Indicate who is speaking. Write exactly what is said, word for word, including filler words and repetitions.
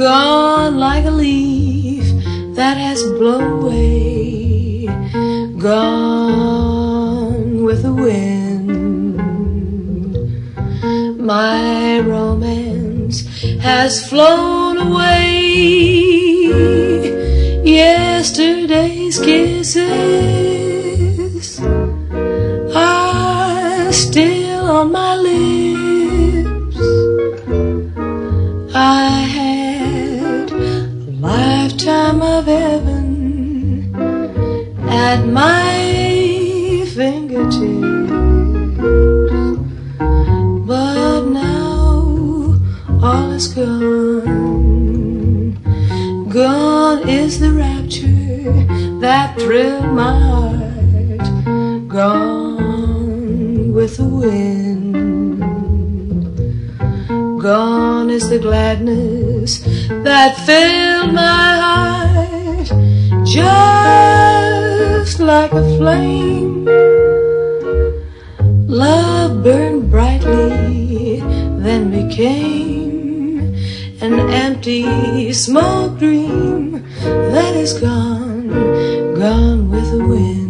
Speaker 1: gone like a leaf that has blown away, gone with the wind. My romance has flown away, yesterday's kisses are still on my lips. I had a lifetime of heaven at my fingertips, but now all is gone. Gone is the rapture that thrilled my heart, gone with the wind. Gone is the gladness that filled my heart, just like a flame. Love burned brightly, then became an empty smoke dream that is gone, gone with the wind.